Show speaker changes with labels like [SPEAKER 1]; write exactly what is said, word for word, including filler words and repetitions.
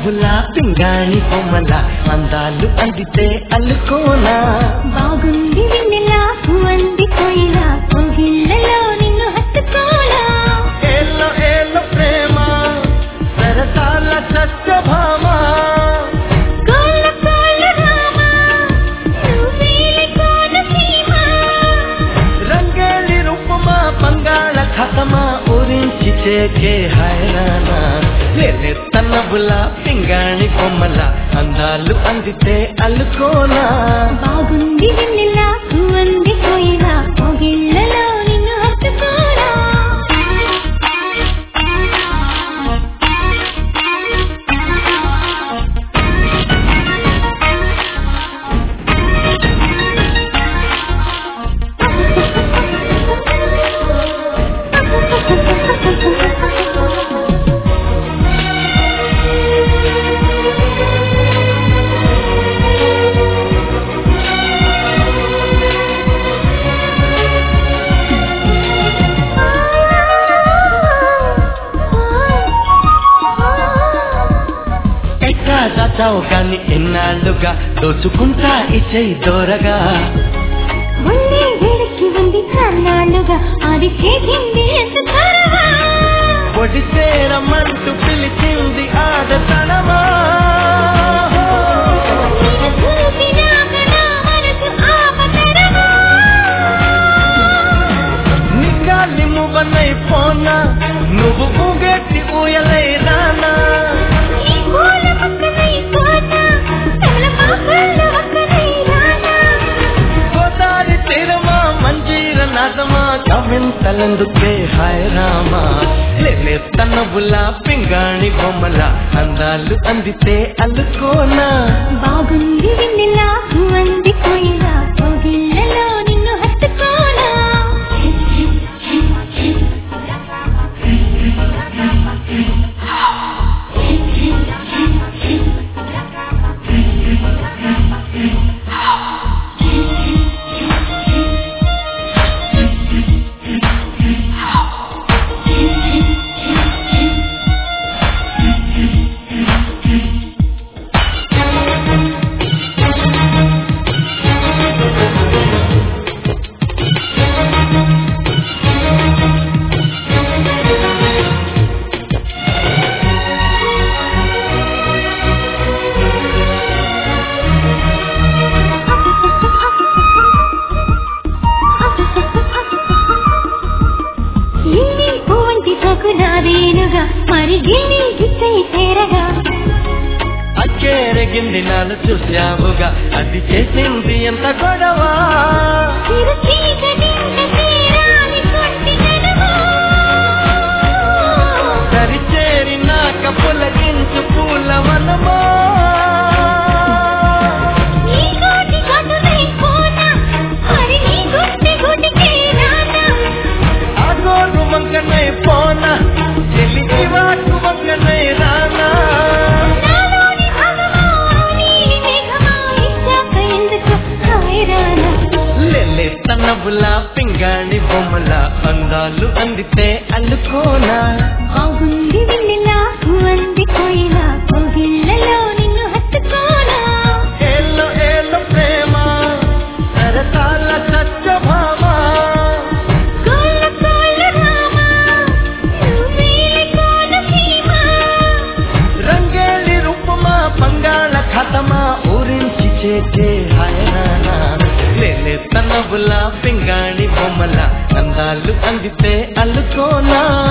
[SPEAKER 1] నవ్వులా పింగాణి బొమ్మల అందాలు అందితే అల్లుకోనా
[SPEAKER 2] బాగుంది వెన్నెలా పువ్వంది కోయిలా కోగిళ్ళలో నిన్ను హత్తుకోనా
[SPEAKER 1] ఏలో ఏలో ప్రేమ సరసాల సత్యభామ
[SPEAKER 2] కోళ్ళ కోళ్ళ రామ నువ్వేలి కోన సీమ
[SPEAKER 1] రంగేలి రూపమా బంగాళ ఖతమా ఊరించి చేకే హైరానా లేలే తన్నబులా పింగాణి బొమ్మల అందాలు అందితే అల్లుకోనా
[SPEAKER 2] బాగుంది వెన్నెలా పువ్వంది కోయిలా కోగిళ్ళలో నిన్ను హత్తుకోనా
[SPEAKER 1] దాచావు కానీ ఎన్నాళ్ళుగా దోచుకుంటా ఇచ్చై దూరగా
[SPEAKER 2] ముందే వేడికి ఉంది కన్నాళ్ళుగా అది చేసింది ఎంత త్వరగా
[SPEAKER 1] పొడి చేరమంటూ పిలిచింది ఆడతనమా నిగాలి మువ్వనై పోనా నువ్వు ఊగెట్టి ఊయలై రానా గోదారి తీరమా మంజీర నాదమా కవింతలందుకే హాయ్ రామా లేలే తన్నబులా పింగాణి బొమ్మల అందాలు అందితే అల్లుకోనా
[SPEAKER 2] బాగుంది వెన్నెలా పువ్వంది కోయిలా కోగిళ్ళలో నిన్ను హత్తుకోనా నాదేనుగా మరి గిన్ని గిచ్చై చేరగా
[SPEAKER 1] అచ్చేరగింది నాలు చూశావుగా అది చేసింది ఎంత గొడవ సరిచేరి నాక పులకించు పూల వనమో అగోరు వంకనై పోనా చెల్లి వాటు వంకనై రానా లేలే తన్నబులా పింగాణి బొమ్మల అందాలు అందితే అల్లుకోనా
[SPEAKER 2] బాగుంది వెన్నెలా పువ్వంది కోయిలా కోగిళ్ళలో నిన్ను హత్తుకోనా
[SPEAKER 1] ఏలో ఏలో ప్రేమ సరసాల సత్యభామ
[SPEAKER 2] కోళ్ళ కోళ్ళ రామ నువ్వేలి కోన సీమ
[SPEAKER 1] రంగేలి రూపమా బంగాళ ఖతమా ఊరించి చేకే హైరానా లేలే తన్నబులా పింగాణి బొమ్మల అందాలు అందితే అల్లుకోనా